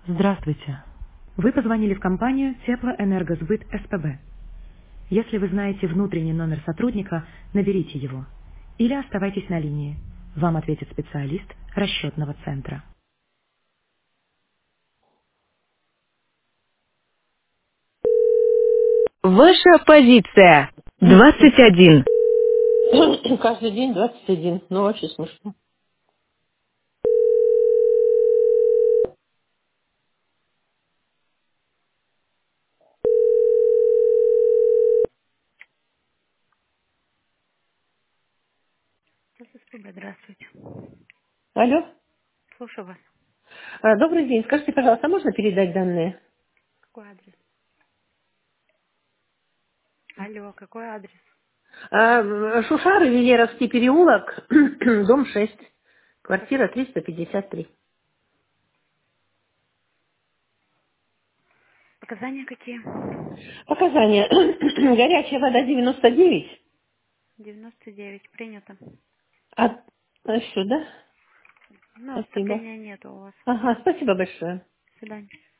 Здравствуйте. Вы позвонили в компанию Теплоэнергосбыт СПБ. Если вы знаете внутренний номер сотрудника, наберите его. Или оставайтесь на линии. Вам ответит специалист расчетного центра. Ваша позиция. 21. Каждый день 21. Ну, вообще смешно. СПБ, здравствуйте. Алло. Слушаю вас. Добрый день. Скажите, пожалуйста, можно передать данные? Какой адрес? Алло, какой адрес? Шушары, Венеровский переулок, дом 6, квартира 353. Показания какие? Показания. Горячая вода 99. 99. Принято. Сюда. Ну, Спасибо. отопления нету у вас. Ага, спасибо большое. До свидания.